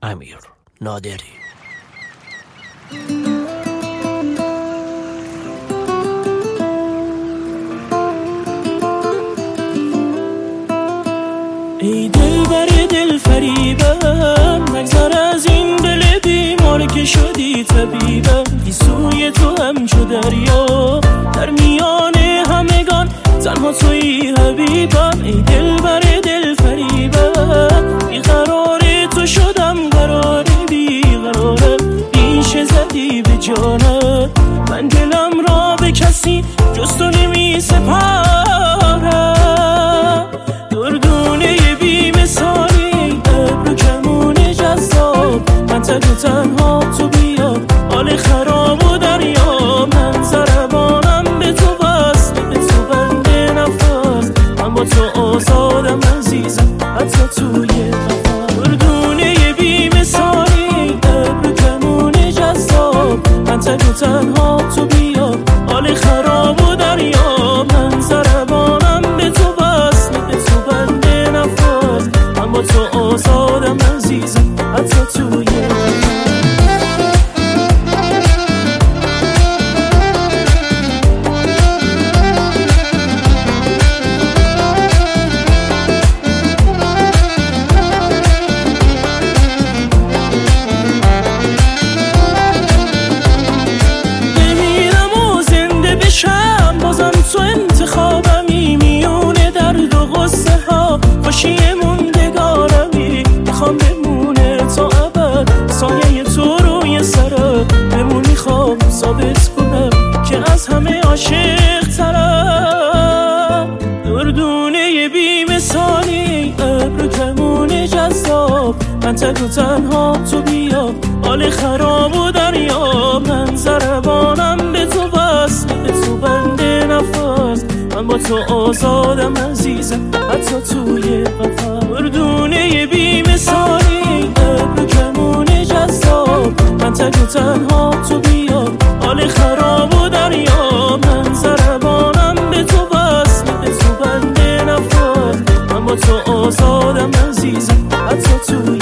امیر نادری. ای دل بر دل فریبم، نگذر از این دل بیمار که شدی طبیبم. گیسوی تو همچو دریا در میان همگان، تنها تویی حبیبم. ای دل بر دل فریبم، بیقرار تو شدم قرار بیقرارم. ریشه زدی به جانم، من دلم را به کسی جز تو نمی سپارم. دردونه بی مثالی، ابر و کمون جذاب، من تک و تنها تو بیا، حال خراب و دریا. من ضربانم به تو بس، به تو بنده نفس، من با تو آزادم عزیزم حتی توی قفس. دردونه بی مثالی، ابر و کمون جذاب، من تک و تنها تو بیا، حال خراب و دریا. من ضربانم به تو بس، به تو بنده نفس، من با تو آزادم عزیزم حتی توی تو انتخابمی، میونه درد و غصه ها، خوشی موندگارمی. میخوام بمونه تا ابد سایه تو روی سرم، بمون میخوام ثابت کنم که از همه عاشق ترم. دردونه بی مثالی، ابر و کمون جذاب، من تک و تنها تو بیا، حال خراب و دریا. من ضربانم به تو بس، به تو بنده نفس، من با تو آزادم عزیزم حتی توی قفس. دردونه بی مثالی، ابر و کمون جذاب، من تک و تنها تو بیا، حال خراب و دریا. من ضربانم به تو بس، به تو بنده نفس، من با تو آزادم عزیزم حتی توی